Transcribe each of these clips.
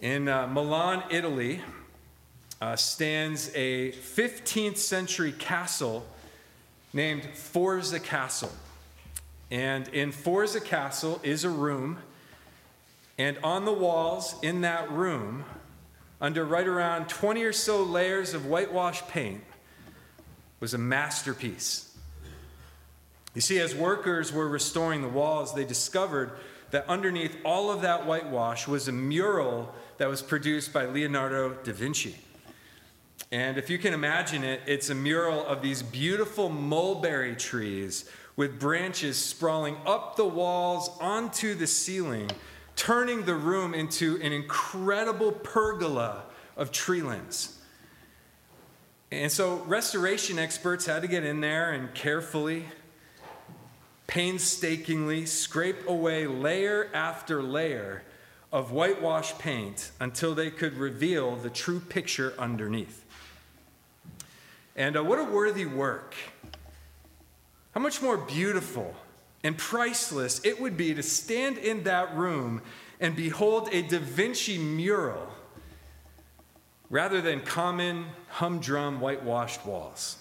In Milan, Italy, stands a 15th century castle named Forza Castle. And in Forza Castle is a room, and on the walls in that room, under right around 20 or so layers of whitewash paint, was a masterpiece. You see, as workers were restoring the walls, they discovered that underneath all of that whitewash was a mural that was produced by Leonardo da Vinci. And if you can imagine it, it's a mural of these beautiful mulberry trees with branches sprawling up the walls onto the ceiling, turning the room into an incredible pergola of tree limbs. And so restoration experts had to get in there and carefully, painstakingly scrape away layer after layer of whitewash paint until they could reveal the true picture underneath. And what a worthy work. How much more beautiful and priceless it would be to stand in that room and behold a Da Vinci mural rather than common, humdrum, whitewashed walls.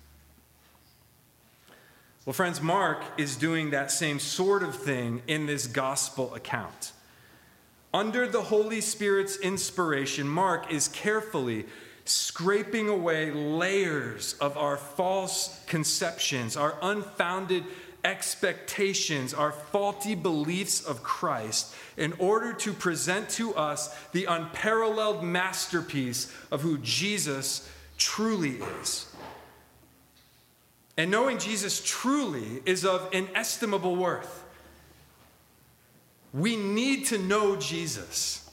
Well, friends, Mark is doing that same sort of thing in this gospel account. Under the Holy Spirit's inspiration, Mark is carefully scraping away layers of our false conceptions, our unfounded expectations, our faulty beliefs of Christ, in order to present to us the unparalleled masterpiece of who Jesus truly is. And knowing Jesus truly is of inestimable worth. We need to know Jesus.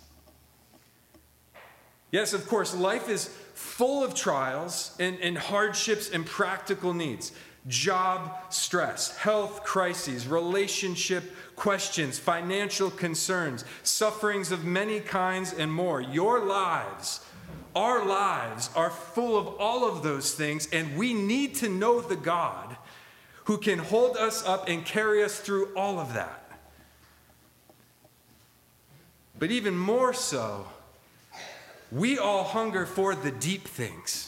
Yes, of course, life is full of trials and hardships and practical needs. Job stress, health crises, relationship questions, financial concerns, sufferings of many kinds and more. Your lives, our lives are full of all of those things, and we need to know the God who can hold us up and carry us through all of that. But even more so, we all hunger for the deep things.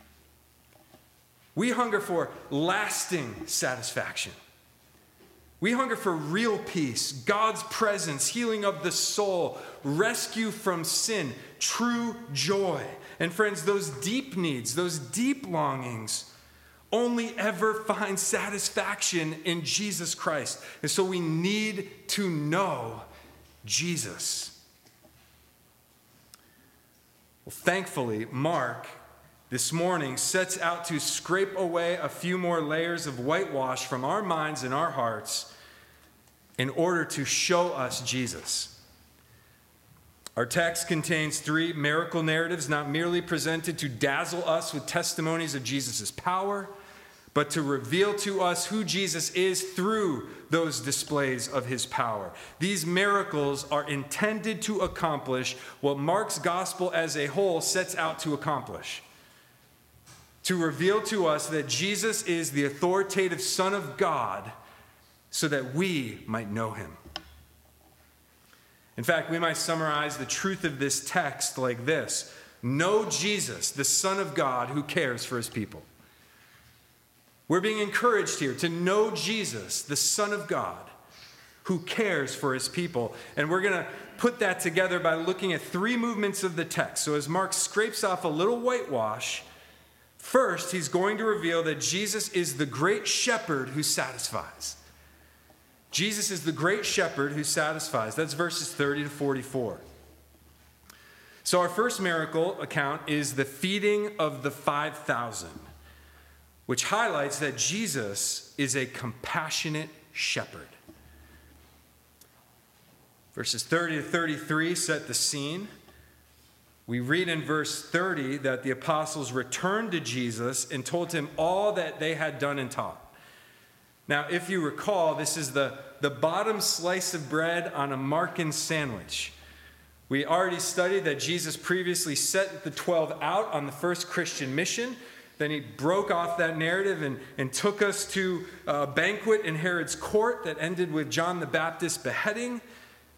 We hunger for lasting satisfaction. We hunger for real peace, God's presence, healing of the soul, rescue from sin, true joy. And friends, those deep needs, those deep longings only ever find satisfaction in Jesus Christ. And so we need to know Jesus. Well, thankfully, Mark this morning sets out to scrape away a few more layers of whitewash from our minds and our hearts in order to show us Jesus. Our text contains 3 miracle narratives, not merely presented to dazzle us with testimonies of Jesus' power, but to reveal to us who Jesus is through those displays of his power. These miracles are intended to accomplish what Mark's gospel as a whole sets out to accomplish: to reveal to us that Jesus is the authoritative Son of God so that we might know him. In fact, we might summarize the truth of this text like this: know Jesus, the Son of God who cares for his people. We're being encouraged here to know Jesus, the Son of God, who cares for his people. And we're going to put that together by looking at 3 movements of the text. So as Mark scrapes off a little whitewash, first, he's going to reveal that Jesus is the great shepherd who satisfies. Jesus is the great shepherd who satisfies. That's verses 30 to 44. So our first miracle account is the feeding of the 5,000. Which highlights that Jesus is a compassionate shepherd. Verses 30 to 33 set the scene. We read in verse 30 that the apostles returned to Jesus and told him all that they had done and taught. Now, if you recall, this is the bottom slice of bread on a Markan sandwich. We already studied that Jesus previously set the 12 out on the first Christian mission. Then he broke off that narrative and took us to a banquet in Herod's court that ended with John the Baptist's beheading.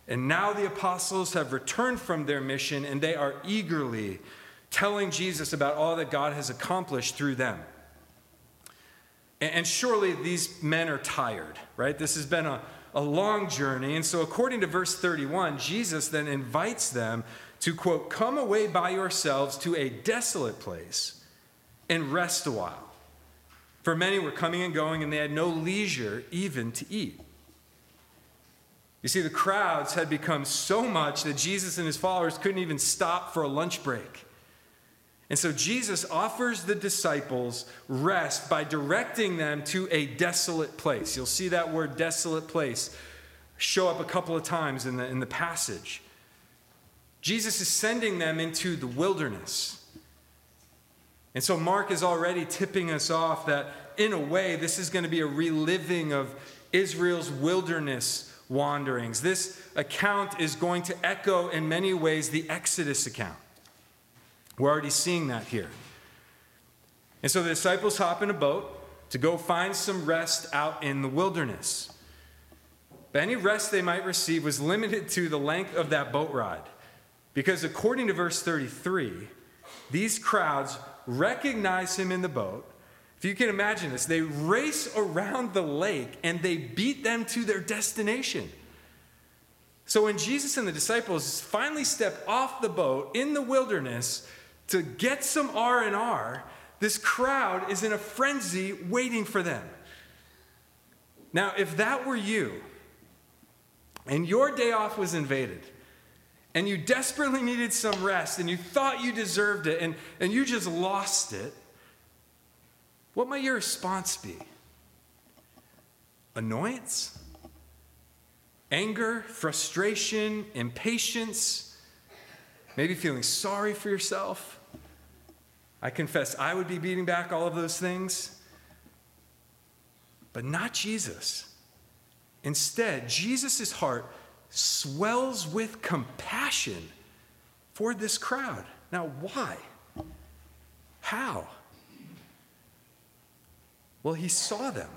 And now the apostles have returned from their mission, and they are eagerly telling Jesus about all that God has accomplished through them. And surely these men are tired, right? This has been a long journey. And so according to verse 31, Jesus then invites them to, quote, come away by yourselves to a desolate place and rest a while. For many were coming and going, and they had no leisure even to eat. You see, the crowds had become so much that Jesus and his followers couldn't even stop for a lunch break. And so Jesus offers the disciples rest by directing them to a desolate place. You'll see that word desolate place show up a couple of times in the passage. Jesus is sending them into the wilderness. And so Mark is already tipping us off that, in a way, this is going to be a reliving of Israel's wilderness wanderings. This account is going to echo, in many ways, the Exodus account. We're already seeing that here. And so the disciples hop in a boat to go find some rest out in the wilderness. But any rest they might receive was limited to the length of that boat ride. Because according to verse 33, these crowds recognize him in the boat. If you can imagine this, they race around the lake and they beat them to their destination. So when Jesus and the disciples finally step off the boat in the wilderness to get some R&R, this crowd is in a frenzy waiting for them. Now, if that were you, and your day off was invaded, and you desperately needed some rest, and you thought you deserved it, and you just lost it, what might your response be? Annoyance? Anger? Frustration? Impatience? Maybe feeling sorry for yourself? I confess I would be beating back all of those things. But not Jesus. Instead, Jesus' heart swells with compassion for this crowd. Now, why? How? Well, he saw them.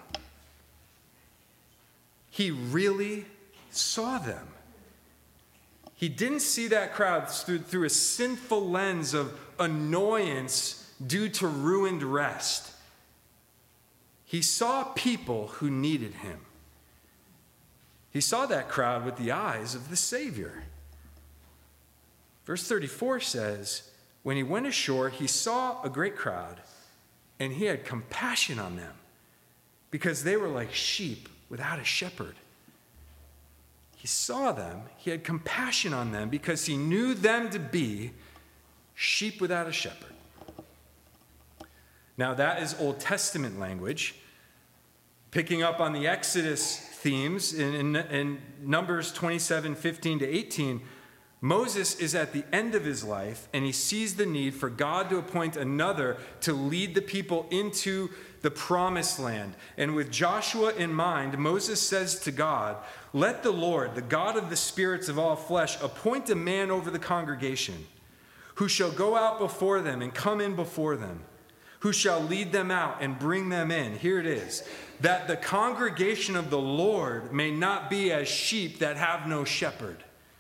He really saw them. He didn't see that crowd through a sinful lens of annoyance due to ruined rest. He saw people who needed him. He saw that crowd with the eyes of the Savior. Verse 34 says, when he went ashore, he saw a great crowd, and he had compassion on them because they were like sheep without a shepherd. He saw them, he had compassion on them because he knew them to be sheep without a shepherd. Now that is Old Testament language, picking up on the Exodus themes in Numbers 27, 15 to 18. Moses is at the end of his life, and he sees the need for God to appoint another to lead the people into the promised land. And with Joshua in mind, Moses says to God, let the Lord, the God of the spirits of all flesh, appoint a man over the congregation who shall go out before them and come in before them, who shall lead them out and bring them in. Here it is, that the congregation of the Lord may not be as sheep that have no shepherd.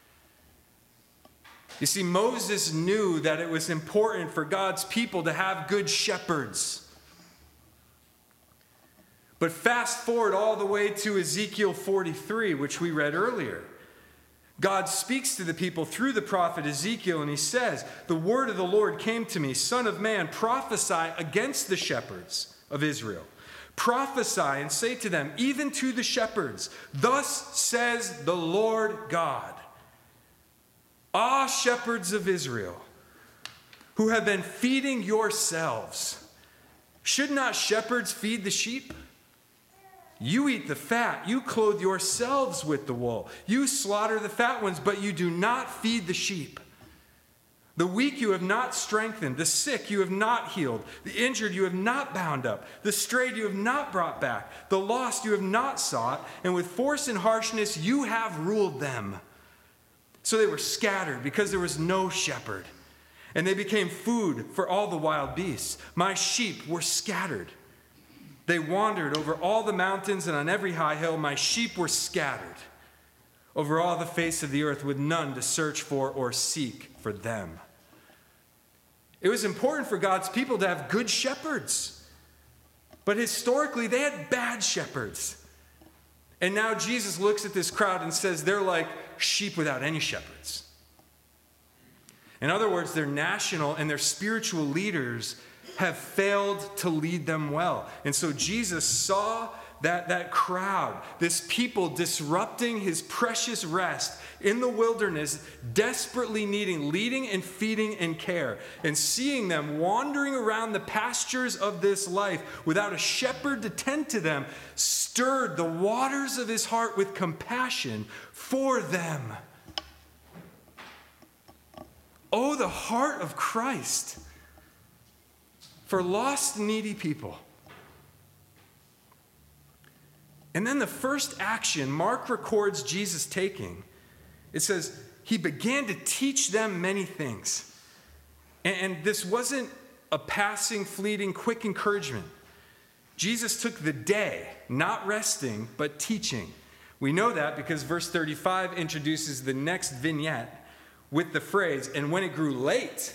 You see, Moses knew that it was important for God's people to have good shepherds. But fast forward all the way to Ezekiel 43, which we read earlier. God speaks to the people through the prophet Ezekiel, and he says, the word of the Lord came to me, Son of man, prophesy against the shepherds of Israel. Prophesy and say to them, even to the shepherds, thus says the Lord God. Ah, shepherds of Israel, who have been feeding yourselves, should not shepherds feed the sheep? You eat the fat, you clothe yourselves with the wool. You slaughter the fat ones, but you do not feed the sheep. The weak you have not strengthened, the sick you have not healed, the injured you have not bound up, the strayed you have not brought back, the lost you have not sought, and with force and harshness you have ruled them. So they were scattered because there was no shepherd, and they became food for all the wild beasts. My sheep were scattered. They wandered over all the mountains and on every high hill. My sheep were scattered. over all the face of the earth with none to search for or seek for them. It was important for God's people to have good shepherds. But historically, they had bad shepherds. And now Jesus looks at this crowd and says they're like sheep without any shepherds. In other words, their national and their spiritual leaders have failed to lead them well. And so Jesus saw that crowd, this people disrupting his precious rest in the wilderness, desperately needing leading and feeding and care, and seeing them wandering around the pastures of this life without a shepherd to tend to them, stirred the waters of his heart with compassion for them. Oh, the heart of Christ for lost, needy people. And then the first action Mark records Jesus taking, it says, he began to teach them many things. And this wasn't a passing, fleeting, quick encouragement. Jesus took the day, not resting, but teaching. We know that because verse 35 introduces the next vignette with the phrase, and when it grew late,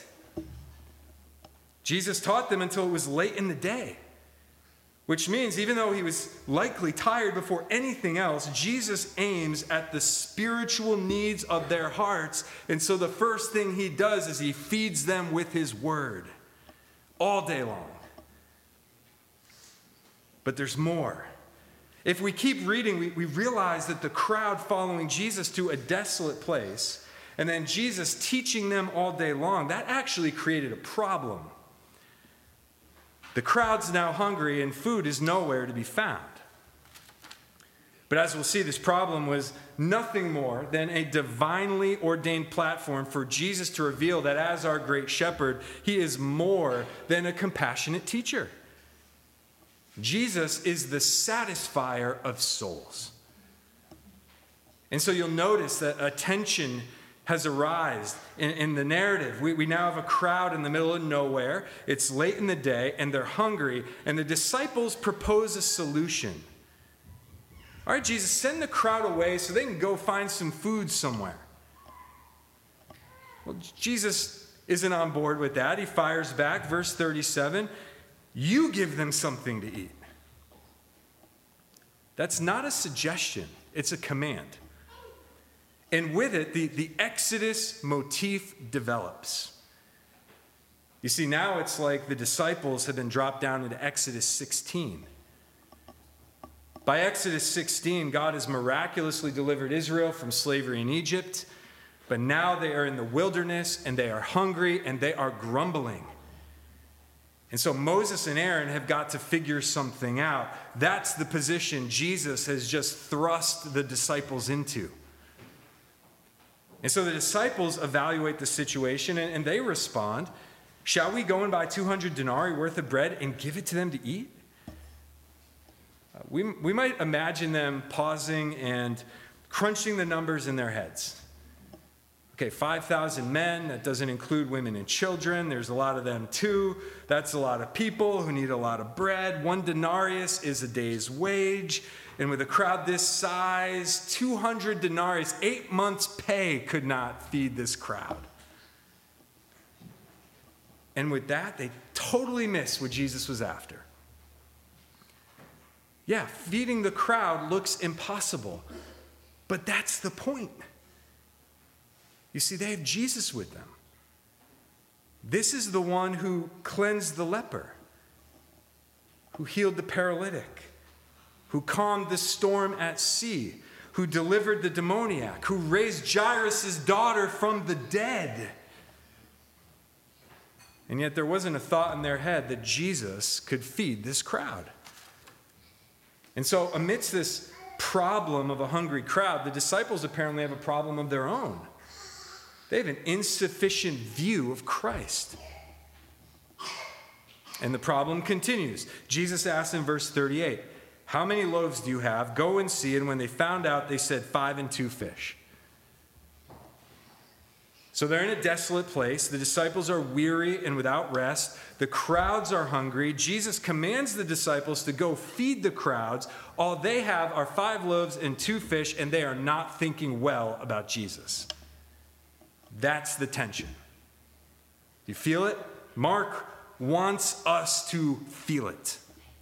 Jesus taught them until it was late in the day. Which means even though he was likely tired before anything else, Jesus aims at the spiritual needs of their hearts. And so the first thing he does is he feeds them with his word all day long. But there's more. If we keep reading, we realize that the crowd following Jesus to a desolate place, and then Jesus teaching them all day long, that actually created a problem. The crowd's now hungry and food is nowhere to be found. But as we'll see, this problem was nothing more than a divinely ordained platform for Jesus to reveal that as our great shepherd, he is more than a compassionate teacher. Jesus is the satisfier of souls. And so you'll notice that a tension has arisen in the narrative. We now have a crowd in the middle of nowhere. It's late in the day, and they're hungry, and the disciples propose a solution. All right, Jesus, send the crowd away so they can go find some food somewhere. Well, Jesus isn't on board with that. He fires back, verse 37, you give them something to eat. That's not a suggestion, it's a command. And with it, the Exodus motif develops. You see, now it's like the disciples have been dropped down into Exodus 16. By Exodus 16, God has miraculously delivered Israel from slavery in Egypt, but now they are in the wilderness, and they are hungry, and they are grumbling. And so Moses and Aaron have got to figure something out. That's the position Jesus has just thrust the disciples into. And so the disciples evaluate the situation, and they respond, shall we go and buy 200 denarii worth of bread and give it to them to eat? We might imagine them pausing and crunching the numbers in their heads. Okay, 5,000 men, that doesn't include women and children. There's a lot of them too. That's a lot of people who need a lot of bread. 1 denarius is a day's wage. And with a crowd this size, 200 denarii, 8 months' pay could not feed this crowd. And with that, they totally miss what Jesus was after. Yeah, feeding the crowd looks impossible, but that's the point. You see, they have Jesus with them. This is the one who cleansed the leper, who healed the paralytic, who calmed the storm at sea, who delivered the demoniac, who raised Jairus' daughter from the dead. And yet there wasn't a thought in their head that Jesus could feed this crowd. And so amidst this problem of a hungry crowd, the disciples apparently have a problem of their own. They have an insufficient view of Christ. And the problem continues. Jesus asked in verse 38, how many loaves do you have? Go and see. And when they found out, they said 5 and 2 fish. So they're in a desolate place. The disciples are weary and without rest. The crowds are hungry. Jesus commands the disciples to go feed the crowds. All they have are 5 loaves and 2 fish, and they are not thinking well about Jesus. That's the tension. You feel it? Mark wants us to feel it.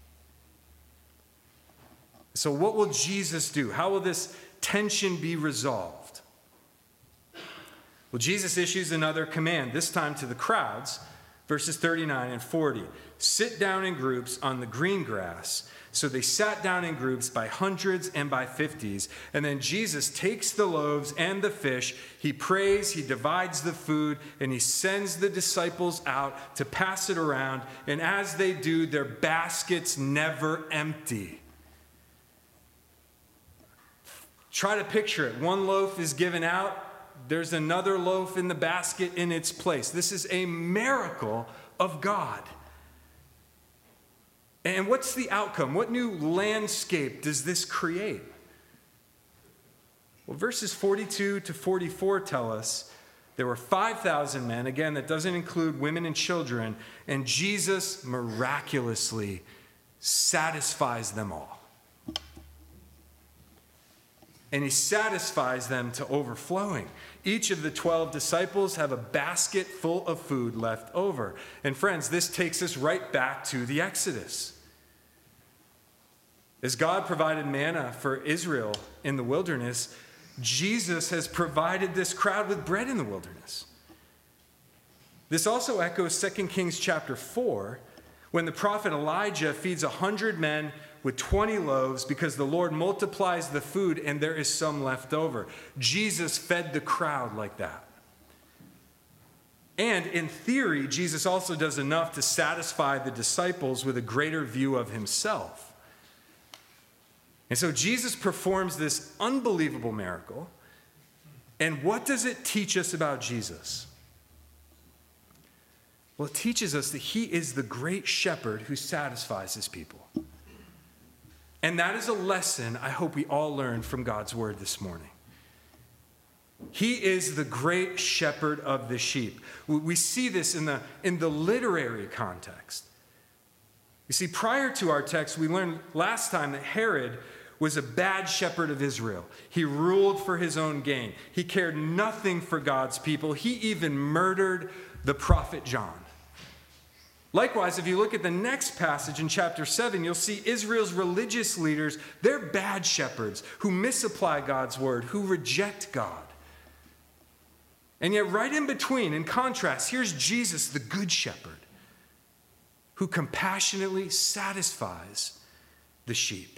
So what will Jesus do? How will this tension be resolved? Well, Jesus issues another command, this time to the crowds, verses 39 and 40. Sit down in groups on the green grass. So they sat down in groups by hundreds and by 50s. And then Jesus takes the loaves and the fish. He prays, he divides the food, and he sends the disciples out to pass it around. And as they do, their baskets never empty. Try to picture it. One loaf is given out. There's another loaf in the basket in its place. This is a miracle of God. And what's the outcome? What new landscape does this create? Well, verses 42 to 44 tell us there were 5,000 men. Again, that doesn't include women and children. And Jesus miraculously satisfies them all. And he satisfies them to overflowing. Each of the 12 disciples have a basket full of food left over. And friends, this takes us right back to the Exodus. As God provided manna for Israel in the wilderness, Jesus has provided this crowd with bread in the wilderness. This also echoes 2 Kings chapter 4, when the prophet Elijah feeds 100 men with 20 loaves because the Lord multiplies the food and there is some left over. Jesus fed the crowd like that. And in theory, Jesus also does enough to satisfy the disciples with a greater view of himself. And so Jesus performs this unbelievable miracle. And what does it teach us about Jesus? Well, it teaches us that he is the great shepherd who satisfies his people. And that is a lesson I hope we all learn from God's word this morning. He is the great shepherd of the sheep. We see this in the literary context. You see, prior to our text, we learned last time that Herod was a bad shepherd of Israel. He ruled for his own gain. He cared nothing for God's people. He even murdered the prophet John. Likewise, if you look at the next passage in chapter 7, you'll see Israel's religious leaders, they're bad shepherds who misapply God's word, who reject God. And yet right in between, in contrast, here's Jesus, the good shepherd, who compassionately satisfies the sheep.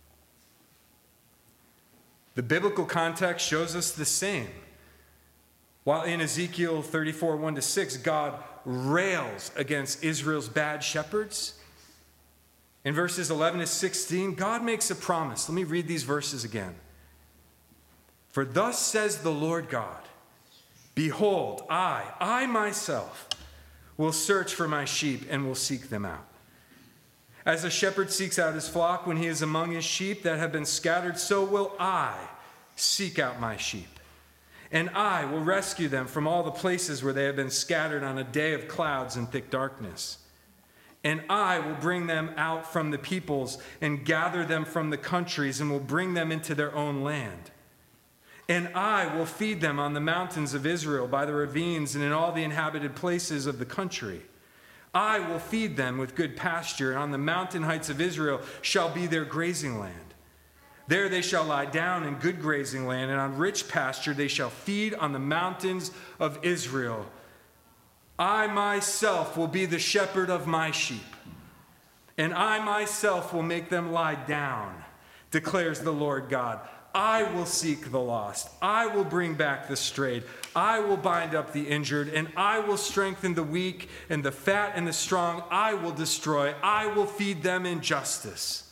The biblical context shows us the same. While in Ezekiel 34, 1-6, God rails against Israel's bad shepherds, in verses 11-16, God makes a promise. Let me read these verses again. For thus says the Lord God, behold, I myself will search for my sheep and will seek them out. As a shepherd seeks out his flock when he is among his sheep that have been scattered, so will I seek out my sheep. And I will rescue them from all the places where they have been scattered on a day of clouds and thick darkness. And I will bring them out from the peoples and gather them from the countries and will bring them into their own land. And I will feed them on the mountains of Israel, by the ravines, and in all the inhabited places of the country. I will feed them with good pasture, and on the mountain heights of Israel shall be their grazing land. There they shall lie down in good grazing land, and on rich pasture they shall feed on the mountains of Israel. I myself will be the shepherd of my sheep, and I myself will make them lie down, declares the Lord God. I will seek the lost. I will bring back the strayed. I will bind up the injured, and I will strengthen the weak, and the fat and the strong I will destroy. I will feed them in justice.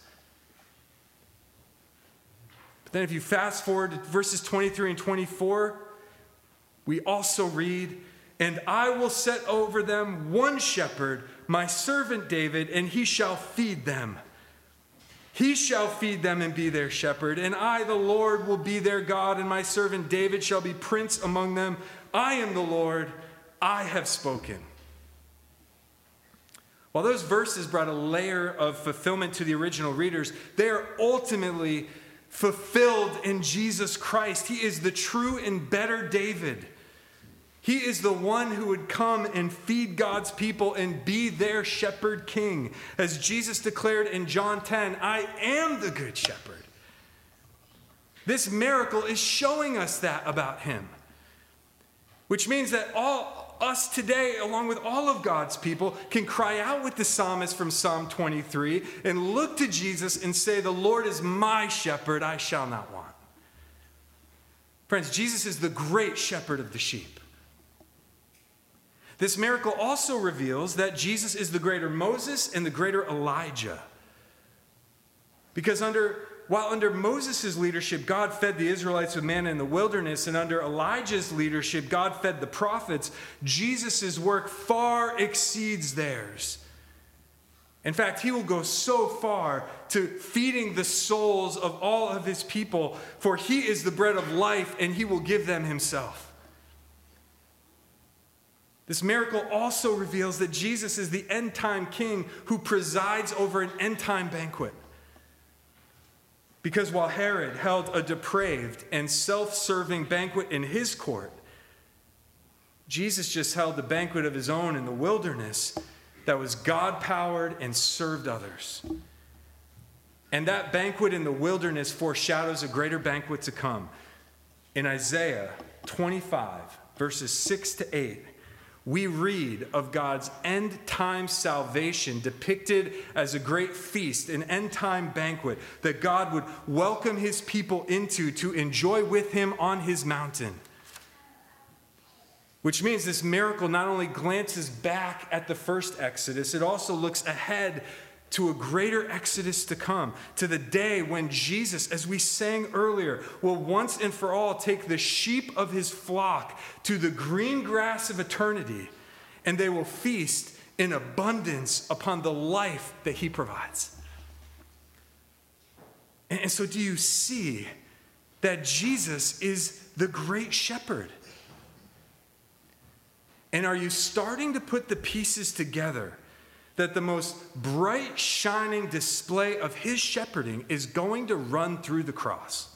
But then if you fast forward to verses 23 and 24, we also read, and I will set over them one shepherd, my servant David, and he shall feed them. He shall feed them and be their shepherd, and I, the Lord, will be their God, and my servant David shall be prince among them. I am the Lord, I have spoken. While those verses brought a layer of fulfillment to the original readers, they are ultimately fulfilled in Jesus Christ. He is the true and better David. He is the one who would come and feed God's people and be their shepherd king. As Jesus declared in John 10, I am the good shepherd. This miracle is showing us that about him. Which means that all us today, along with all of God's people, can cry out with the psalmist from Psalm 23 and look to Jesus and say, the Lord is my shepherd, I shall not want. Friends, Jesus is the great shepherd of the sheep. This miracle also reveals that Jesus is the greater Moses and the greater Elijah. Because while under Moses' leadership, God fed the Israelites with manna in the wilderness, and under Elijah's leadership, God fed the prophets, Jesus' work far exceeds theirs. In fact, he will go so far to feeding the souls of all of his people, for he is the bread of life, and he will give them himself. This miracle also reveals that Jesus is the end-time king who presides over an end-time banquet. Because while Herod held a depraved and self-serving banquet in his court, Jesus just held a banquet of his own in the wilderness that was God-powered and served others. And that banquet in the wilderness foreshadows a greater banquet to come. In Isaiah 25, verses 6 to 8, we read of God's end-time salvation depicted as a great feast, an end-time banquet that God would welcome his people into to enjoy with him on his mountain. Which means this miracle not only glances back at the first Exodus, it also looks ahead to a greater Exodus to come, to the day when Jesus, as we sang earlier, will once and for all take the sheep of his flock to the green grass of eternity, and they will feast in abundance upon the life that he provides. And so do you see that Jesus is the great shepherd? And are you starting to put the pieces together that the most bright, shining display of his shepherding is going to run through the cross?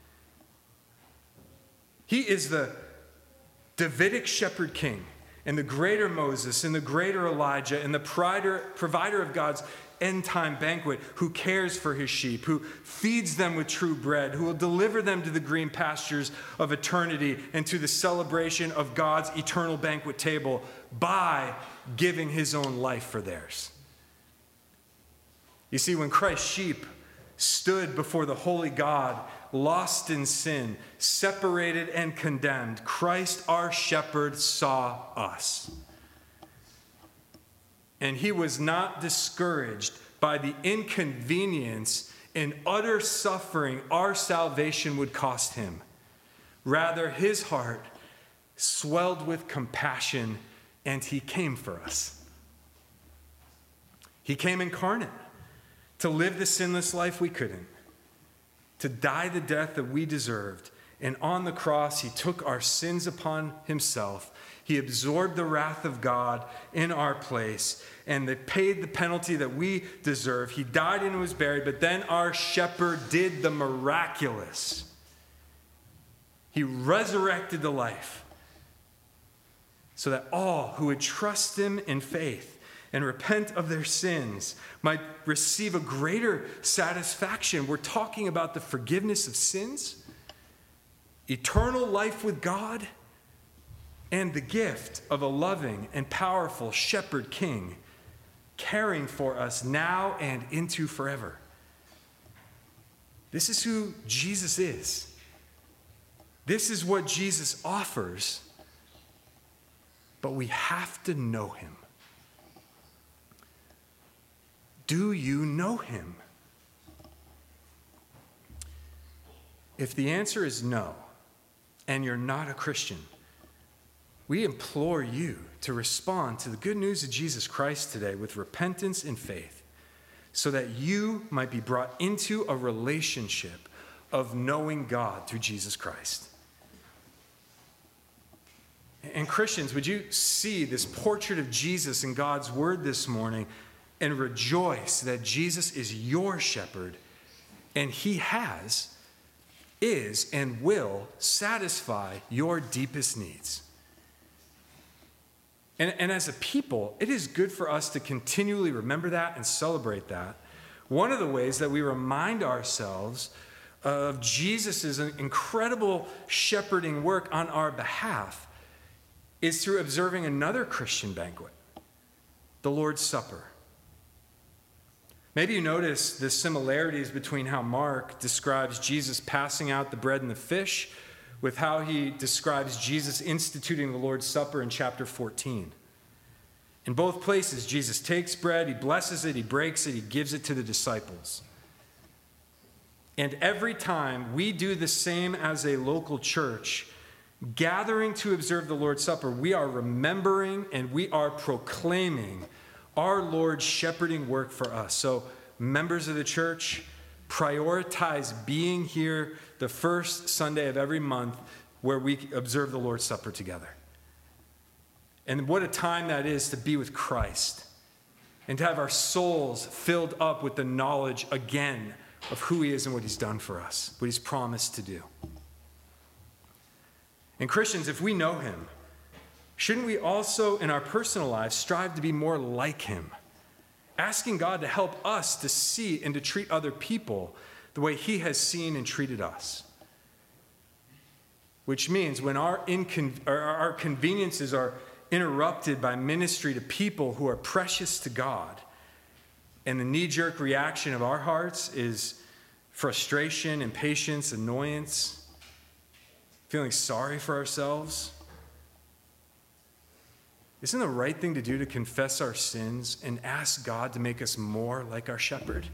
He is the Davidic shepherd king, and the greater Moses, and the greater Elijah, and the provider of God's end-time banquet, who cares for his sheep, who feeds them with true bread, who will deliver them to the green pastures of eternity and to the celebration of God's eternal banquet table by giving his own life for theirs. You see, when Christ's sheep stood before the holy God, lost in sin, separated and condemned, Christ our shepherd saw us. And he was not discouraged by the inconvenience and utter suffering our salvation would cost him. Rather, his heart swelled with compassion, and he came for us. He came incarnate to live the sinless life we couldn't, to die the death that we deserved. And on the cross, he took our sins upon himself. He absorbed the wrath of God in our place and paid the penalty that we deserve. He died and was buried, but then our shepherd did the miraculous. He resurrected to life so that all who would trust him in faith and repent of their sins might receive a greater satisfaction. We're talking about the forgiveness of sins, eternal life with God, and the gift of a loving and powerful shepherd king caring for us now and into forever. This is who Jesus is. This is what Jesus offers, but we have to know him. Do you know him? If the answer is no, and you're not a Christian, we implore you to respond to the good news of Jesus Christ today with repentance and faith, so that you might be brought into a relationship of knowing God through Jesus Christ. And Christians, would you see this portrait of Jesus in God's word this morning and rejoice that Jesus is your shepherd, and he is, and will satisfy your deepest needs. And as a people, it is good for us to continually remember that and celebrate that. One of the ways that we remind ourselves of Jesus' incredible shepherding work on our behalf is through observing another Christian banquet, the Lord's Supper. Maybe you notice the similarities between how Mark describes Jesus passing out the bread and the fish with how he describes Jesus instituting the Lord's Supper in chapter 14. In both places, Jesus takes bread, he blesses it, he breaks it, he gives it to the disciples. And every time we do the same as a local church, gathering to observe the Lord's Supper, we are remembering and we are proclaiming our Lord's shepherding work for us. So, members of the church, prioritize being here the first Sunday of every month where we observe the Lord's Supper together. And what a time that is to be with Christ and to have our souls filled up with the knowledge again of who he is and what he's done for us, what he's promised to do. And Christians, if we know him, shouldn't we also in our personal lives strive to be more like him? Asking God to help us to see and to treat other people the way he has seen and treated us. Which means when our conveniences are interrupted by ministry to people who are precious to God, and the knee-jerk reaction of our hearts is frustration, impatience, annoyance, feeling sorry for ourselves, isn't the right thing to do to confess our sins and ask God to make us more like our shepherd?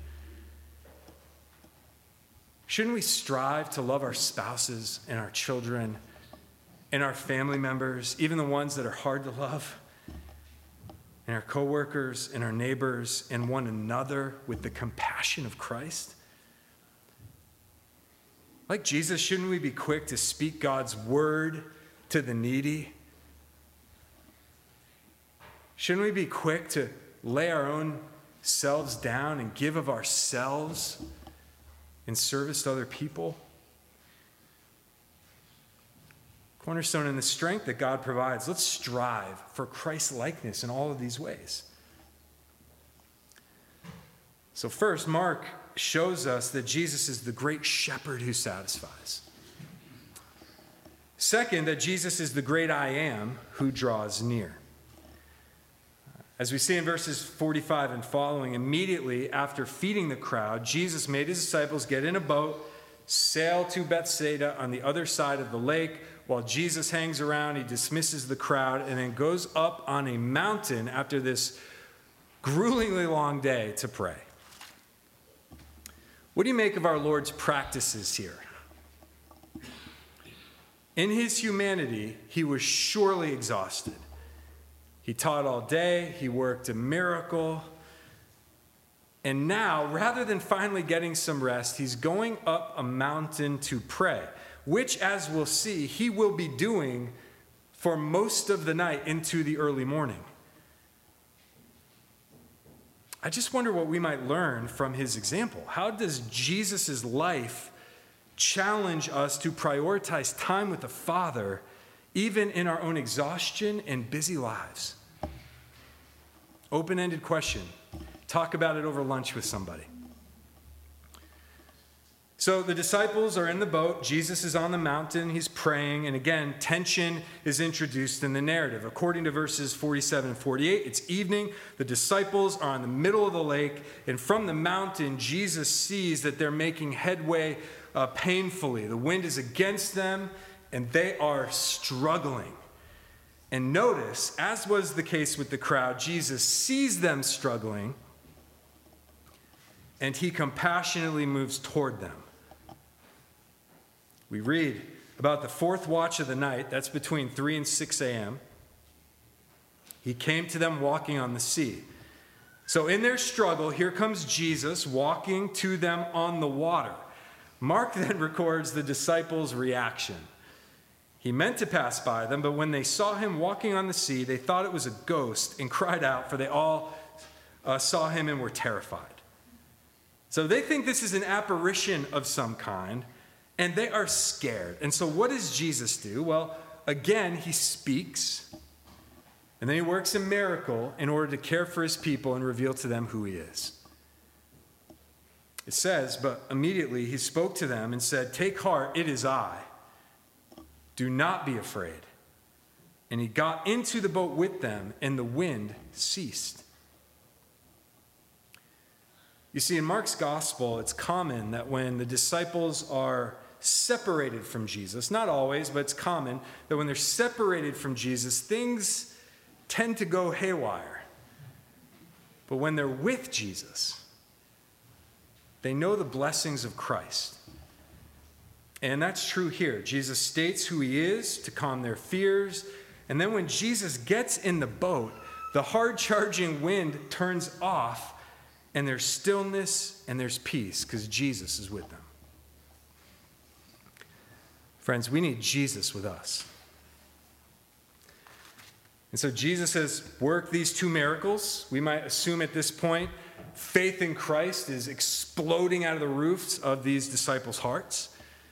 Shouldn't we strive to love our spouses and our children and our family members, even the ones that are hard to love, and our coworkers and our neighbors and one another with the compassion of Christ? Like Jesus, shouldn't we be quick to speak God's word to the needy? Shouldn't we be quick to lay our own selves down and give of ourselves in service to other people? Cornerstone, in the strength that God provides, let's strive for Christ-likeness in all of these ways. So first, Mark shows us that Jesus is the great shepherd who satisfies. Second, that Jesus is the great I am who draws near. As we see in verses 45 and following, immediately after feeding the crowd, Jesus made his disciples get in a boat, sail to Bethsaida on the other side of the lake. While Jesus hangs around, he dismisses the crowd and then goes up on a mountain after this gruelingly long day to pray. What do you make of our Lord's practices here? In his humanity, he was surely exhausted. He taught all day, he worked a miracle, and now, rather than finally getting some rest, he's going up a mountain to pray, which, as we'll see, he will be doing for most of the night into the early morning. I just wonder what we might learn from his example. How does Jesus' life challenge us to prioritize time with the Father, even in our own exhaustion and busy lives? Open-ended question. Talk about it over lunch with somebody. So the disciples are in the boat. Jesus is on the mountain. He's praying. And again, tension is introduced in the narrative. According to verses 47 and 48, it's evening. The disciples are in the middle of the lake. And from the mountain, Jesus sees that they're making headway painfully. The wind is against them, and they are struggling. And notice, as was the case with the crowd, Jesus sees them struggling, and he compassionately moves toward them. We read about the fourth watch of the night, that's between 3 and 6 a.m. He came to them walking on the sea. So in their struggle, here comes Jesus walking to them on the water. Mark then records the disciples' reaction. He meant to pass by them, but when they saw him walking on the sea, they thought it was a ghost and cried out, for they all saw him and were terrified. So they think this is an apparition of some kind, and they are scared. And so what does Jesus do? Well, again, he speaks, and then he works a miracle in order to care for his people and reveal to them who he is. It says, but immediately he spoke to them and said, "Take heart, it is I. Do not be afraid." And he got into the boat with them, and the wind ceased. You see, in Mark's gospel, it's common that when the disciples are separated from Jesus, not always, but it's common that when they're separated from Jesus, things tend to go haywire. But when they're with Jesus, they know the blessings of Christ. And that's true here. Jesus states who he is to calm their fears. And then when Jesus gets in the boat, the hard-charging wind turns off, and there's stillness and there's peace because Jesus is with them. Friends, we need Jesus with us. And so Jesus has worked these two miracles. We might assume at this point faith in Christ is exploding out of the roofs of these disciples' hearts.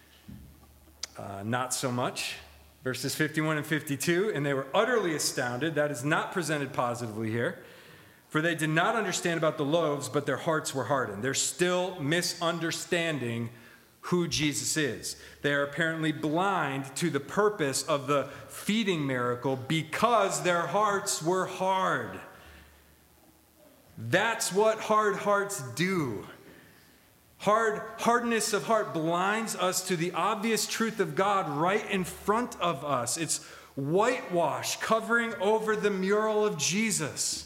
Not so much. Verses 51 and 52, and they were utterly astounded. That is not presented positively here. For they did not understand about the loaves, but their hearts were hardened. They're still misunderstanding who Jesus is. They are apparently blind to the purpose of the feeding miracle because their hearts were hard. That's what hard hearts do. Hardness of heart blinds us to the obvious truth of God right in front of us. It's whitewash covering over the mural of Jesus.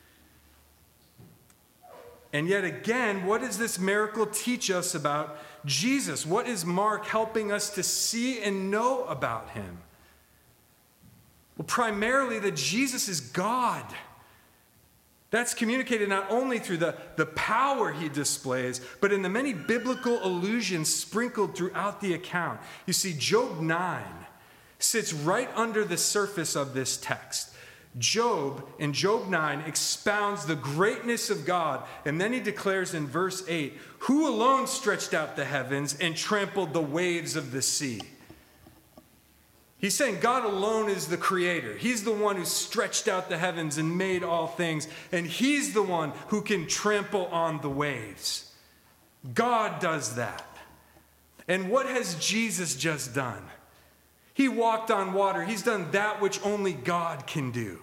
And yet again, what does this miracle teach us about Jesus? What is Mark helping us to see and know about him? Well, primarily that Jesus is God. That's communicated not only through the power he displays, but in the many biblical allusions sprinkled throughout the account. You see, Job 9 sits right under the surface of this text. Job, in Job 9, expounds the greatness of God, and then he declares in verse 8, "Who alone stretched out the heavens and trampled the waves of the sea?" He's saying God alone is the creator. He's the one who stretched out the heavens and made all things. And he's the one who can trample on the waves. God does that. And what has Jesus just done? He walked on water. He's done that which only God can do.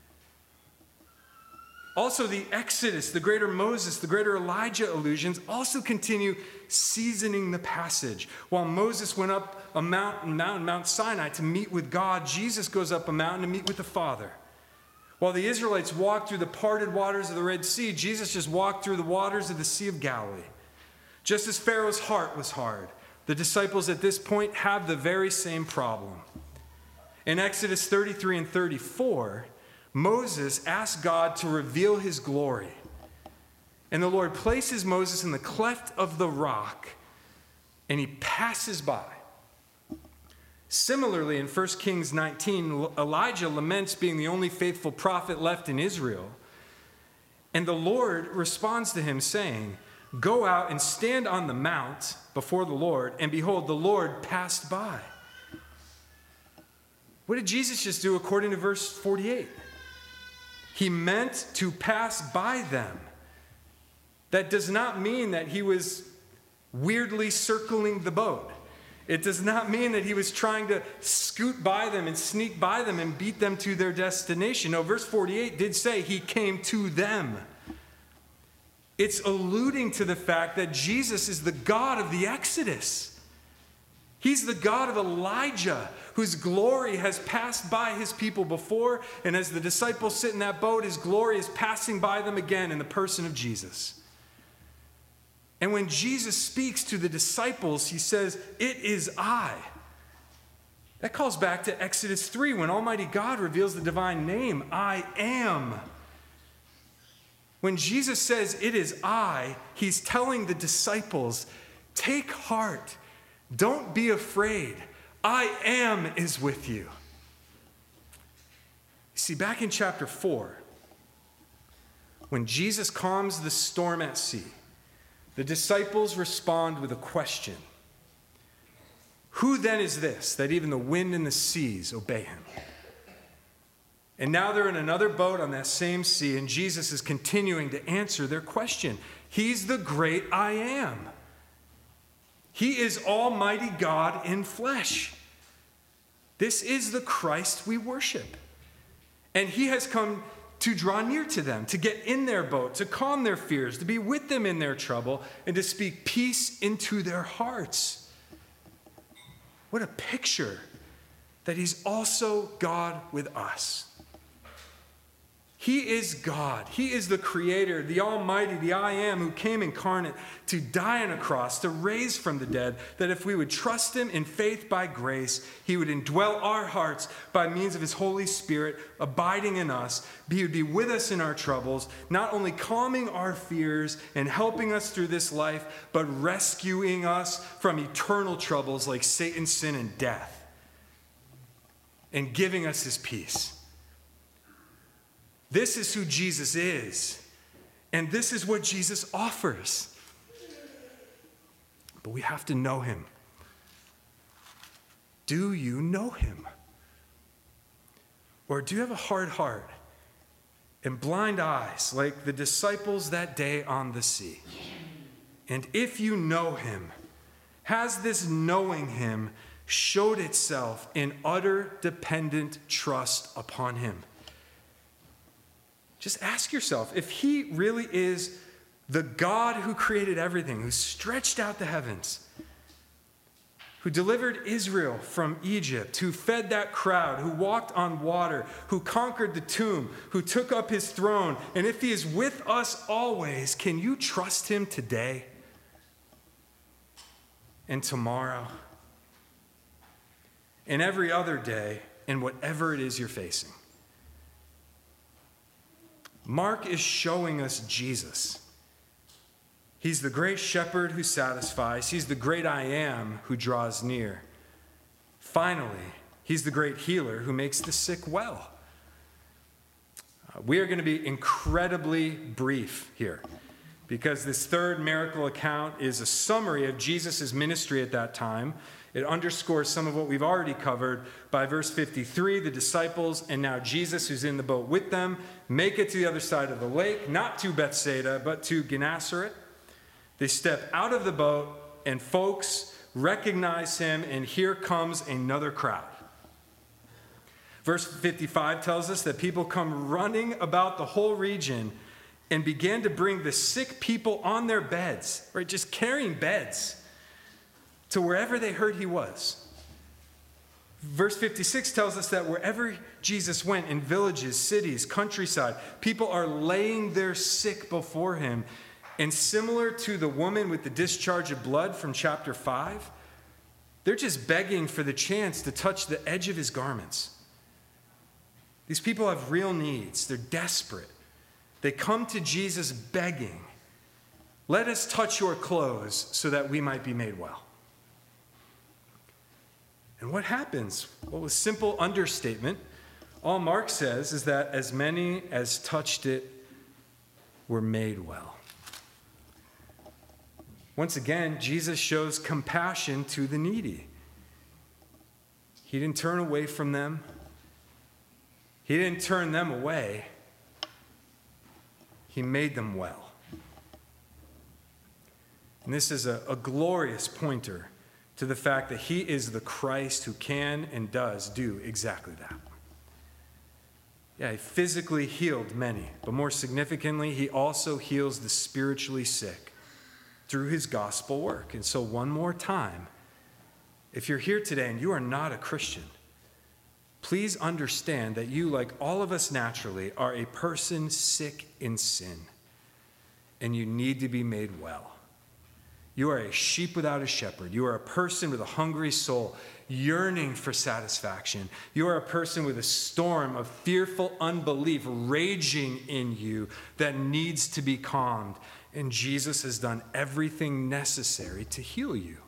Also, the Exodus, the greater Moses, the greater Elijah allusions also continue seasoning the passage. While Moses went up a mountain, Mount Sinai, to meet with God, Jesus goes up a mountain to meet with the Father. While the Israelites walked through the parted waters of the Red Sea, Jesus just walked through the waters of the Sea of Galilee. Just as Pharaoh's heart was hard, the disciples at this point have the very same problem. In Exodus 33 and 34, Moses asked God to reveal his glory. And the Lord places Moses in the cleft of the rock, and he passes by. Similarly, in 1 Kings 19, Elijah laments being the only faithful prophet left in Israel. And the Lord responds to him saying, "Go out and stand on the mount before the Lord, and behold, the Lord passed by." What did Jesus just do according to verse 48? He meant to pass by them. That does not mean that he was weirdly circling the boat. It does not mean that he was trying to scoot by them and sneak by them and beat them to their destination. No, verse 48 did say he came to them. It's alluding to the fact that Jesus is the God of the Exodus. He's the God of Elijah, whose glory has passed by his people before, and as the disciples sit in that boat, his glory is passing by them again in the person of Jesus. And when Jesus speaks to the disciples, he says, "It is I." That calls back to Exodus 3, when Almighty God reveals the divine name, "I am." When Jesus says, "It is I," he's telling the disciples, take heart. Don't be afraid. I am is with you. See, back in chapter 4, when Jesus calms the storm at sea, the disciples respond with a question. Who then is this that even the wind and the seas obey him? And now they're in another boat on that same sea, and Jesus is continuing to answer their question. He's the great I am. He is Almighty God in flesh. This is the Christ we worship. And he has come to draw near to them, to get in their boat, to calm their fears, to be with them in their trouble, and to speak peace into their hearts. What a picture that he's also God with us. He is God. He is the Creator, the Almighty, the I Am, who came incarnate to die on a cross, to raise from the dead, that if we would trust him in faith by grace, he would indwell our hearts by means of his Holy Spirit, abiding in us. He would be with us in our troubles, not only calming our fears and helping us through this life, but rescuing us from eternal troubles like Satan, sin, and death, and giving us his peace. This is who Jesus is, and this is what Jesus offers. But we have to know him. Do you know him? Or do you have a hard heart and blind eyes like the disciples that day on the sea? And if you know him, has this knowing him showed itself in utter dependent trust upon him? Just ask yourself, if he really is the God who created everything, who stretched out the heavens, who delivered Israel from Egypt, who fed that crowd, who walked on water, who conquered the tomb, who took up his throne, and if he is with us always, can you trust him today and tomorrow and every other day and whatever it is you're facing? Mark is showing us Jesus. He's the great shepherd who satisfies. He's the great I am who draws near. Finally, he's the great healer who makes the sick well. We are going to be incredibly brief here because this third miracle account is a summary of Jesus' ministry at that time. It underscores some of what we've already covered. By verse 53, the disciples and now Jesus, who's in the boat with them, make it to the other side of the lake, not to Bethsaida, but to Gennesaret. They step out of the boat, and folks recognize him, and here comes another crowd. Verse 55 tells us that people come running about the whole region and began to bring the sick people on their beds, right? Just carrying beds to wherever they heard he was. Verse 56 tells us that wherever Jesus went, in villages, cities, countryside, people are laying their sick before him. And similar to the woman with the discharge of blood from chapter 5, they're just begging for the chance to touch the edge of his garments. These people have real needs. They're desperate. They come to Jesus begging, "Let us touch your clothes so that we might be made well." And what happens? Well, with simple understatement, all Mark says is that as many as touched it were made well. Once again, Jesus shows compassion to the needy. He didn't turn away from them. He didn't turn them away. He made them well. And this is a glorious pointer to the fact that he is the Christ who can and does do exactly that. Yeah, he physically healed many, but more significantly, he also heals the spiritually sick through his gospel work. And so one more time, if you're here today and you are not a Christian, please understand that you, like all of us naturally, are a person sick in sin, and you need to be made well. You are a sheep without a shepherd. You are a person with a hungry soul, yearning for satisfaction. You are a person with a storm of fearful unbelief raging in you that needs to be calmed. And Jesus has done everything necessary to heal you.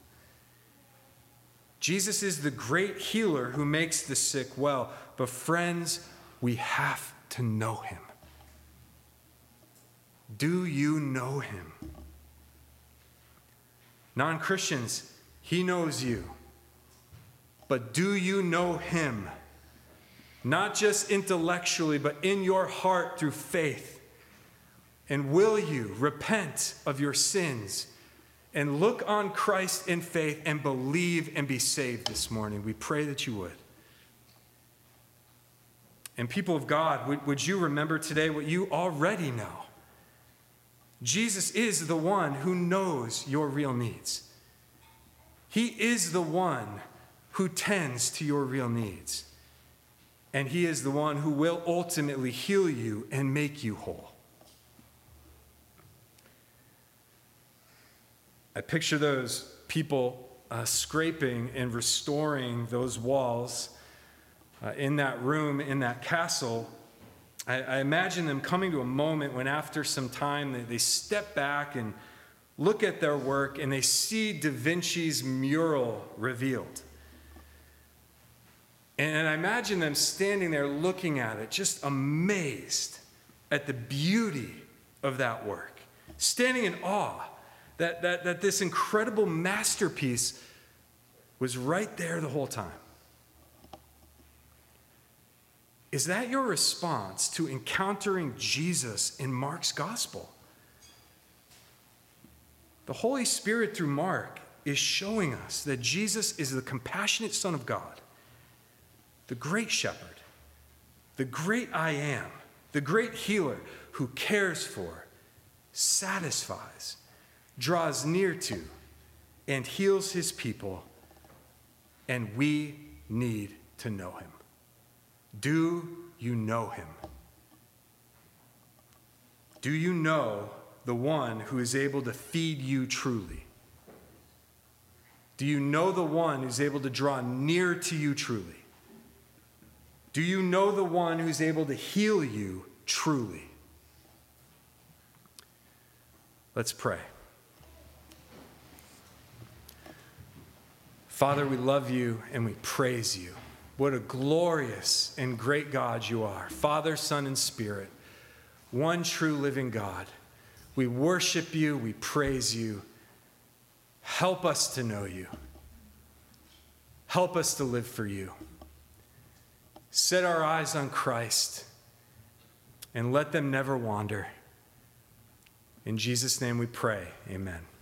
Jesus is the great healer who makes the sick well. But friends, we have to know him. Do you know him? Non-Christians, he knows you. But do you know him? Not just intellectually, but in your heart through faith. And will you repent of your sins and look on Christ in faith and believe and be saved this morning? We pray that you would. And people of God, would you remember today what you already know? Jesus is the one who knows your real needs. He is the one who tends to your real needs. And he is the one who will ultimately heal you and make you whole. I picture those people scraping and restoring those walls in that room, in that castle. I imagine them coming to a moment when after some time they step back and look at their work and they see Da Vinci's mural revealed. And I imagine them standing there looking at it, just amazed at the beauty of that work, standing in awe that this incredible masterpiece was right there the whole time. Is that your response to encountering Jesus in Mark's gospel? The Holy Spirit through Mark is showing us that Jesus is the compassionate Son of God, the great shepherd, the great I am, the great healer who cares for, satisfies, draws near to, and heals his people, and we need to know him. Do you know him? Do you know the one who is able to feed you truly? Do you know the one who's able to draw near to you truly? Do you know the one who's able to heal you truly? Let's pray. Father, we love you and we praise you. What a glorious and great God you are. Father, Son, and Spirit, one true living God. We worship you. We praise you. Help us to know you. Help us to live for you. Set our eyes on Christ and let them never wander. In Jesus' name we pray. Amen.